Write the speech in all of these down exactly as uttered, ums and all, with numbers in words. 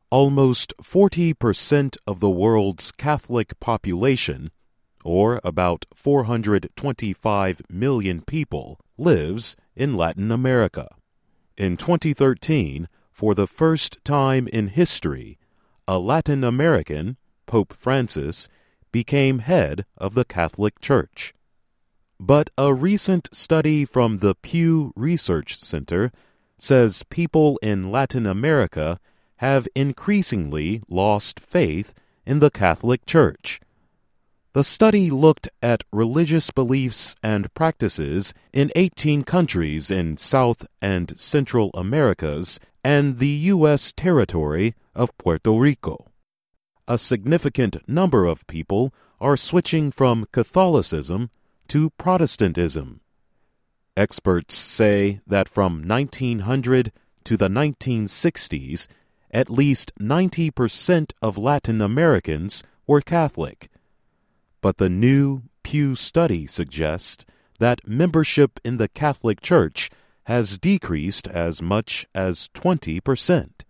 Almost forty percent of the world's Catholic population, or about four hundred twenty-five million people, lives in Latin America. In twenty thirteen, for the first time in history, a Latin American, Pope Francis, became head of the Catholic Church. But a recent study from the Pew Research Center says people in Latin America have increasingly lost faith in the Catholic Church. The study looked at religious beliefs and practices in eighteen countries in South and Central Americas and the U S territory of Puerto Rico. A significant number of people are switching from Catholicism to Protestantism. Experts say that from nineteen hundred to the nineteen sixties, at least ninety percent of Latin Americans were Catholic. But the new Pew study suggests that membership in the Catholic Church has decreased as much as twenty percent.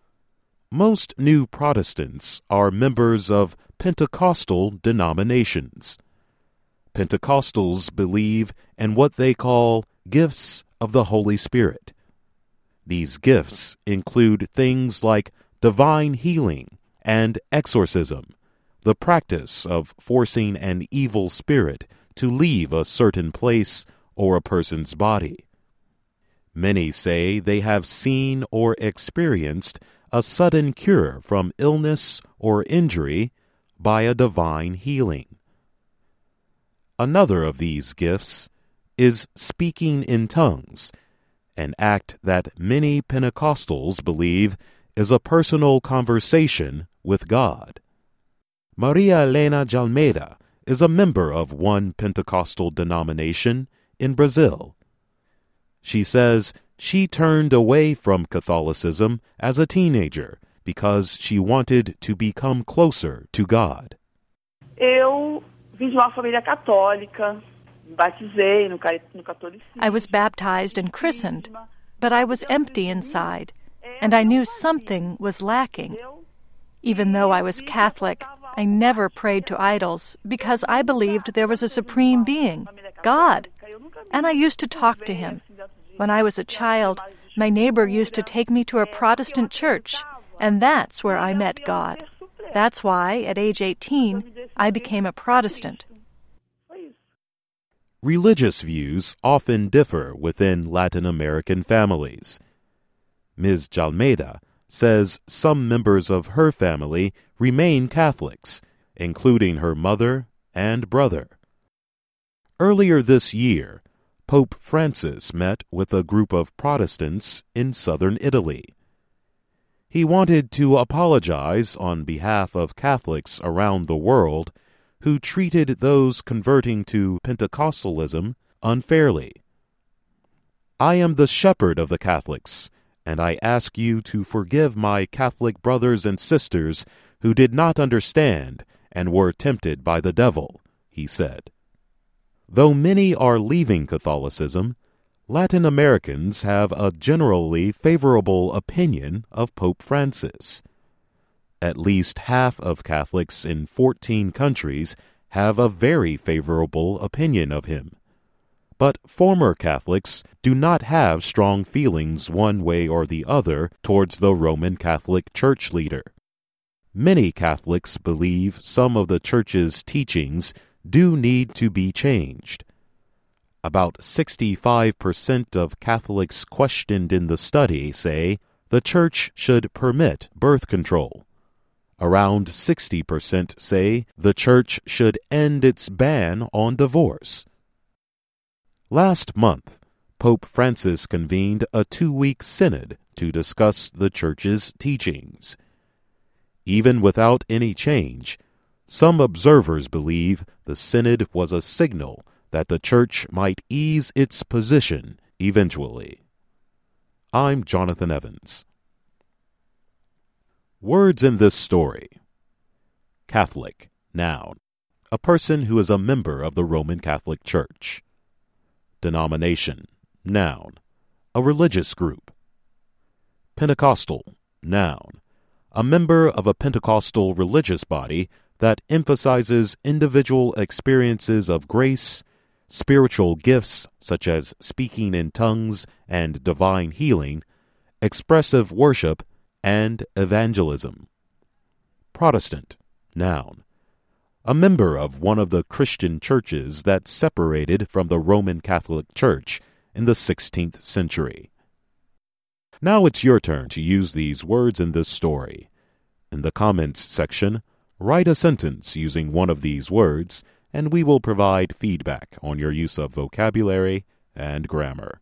Most new Protestants are members of Pentecostal denominations. Pentecostals believe in what they call gifts of the Holy Spirit. These gifts include things like divine healing and exorcism, the practice of forcing an evil spirit to leave a certain place or a person's body. Many say they have seen or experienced a sudden cure from illness or injury by a divine healing. Another of these gifts is speaking in tongues, an act that many Pentecostals believe is a personal conversation with God. Maria Helena de Almeida is a member of one Pentecostal denomination in Brazil. She says she turned away from Catholicism as a teenager because she wanted to become closer to God. Eu vim de uma família católica. I was baptized and christened, but I was empty inside, and I knew something was lacking. Even though I was Catholic, I never prayed to idols because I believed there was a supreme being, God, and I used to talk to him. When I was a child, my neighbor used to take me to a Protestant church, and that's where I met God. That's why, at age eighteen, I became a Protestant. Religious views often differ within Latin American families. Miz de Almeida says some members of her family remain Catholics, including her mother and brother. Earlier this year, Pope Francis met with a group of Protestants in southern Italy. He wanted to apologize on behalf of Catholics around the world who treated those converting to Pentecostalism unfairly. I am the shepherd of the Catholics, and I ask you to forgive my Catholic brothers and sisters who did not understand and were tempted by the devil, he said. Though many are leaving Catholicism, Latin Americans have a generally favorable opinion of Pope Francis. At least half of Catholics in fourteen countries have a very favorable opinion of him. But former Catholics do not have strong feelings one way or the other towards the Roman Catholic Church leader. Many Catholics believe some of the Church's teachings do need to be changed. About sixty-five percent of Catholics questioned in the study say the Church should permit birth control. Around sixty percent say the Church should end its ban on divorce. Last month, Pope Francis convened a two-week synod to discuss the Church's teachings. Even without any change, some observers believe the synod was a signal that the Church might ease its position eventually. I'm Jonathan Evans. Words in this story. Catholic, noun, a person who is a member of the Roman Catholic Church. Denomination, noun, a religious group. Pentecostal, noun, a member of a Pentecostal religious body that emphasizes individual experiences of grace, spiritual gifts such as speaking in tongues and divine healing, expressive worship, and evangelism. Protestant, noun. A member of one of the Christian churches that separated from the Roman Catholic Church in the sixteenth century. Now it's your turn to use these words in this story. In the comments section, write a sentence using one of these words, and we will provide feedback on your use of vocabulary and grammar.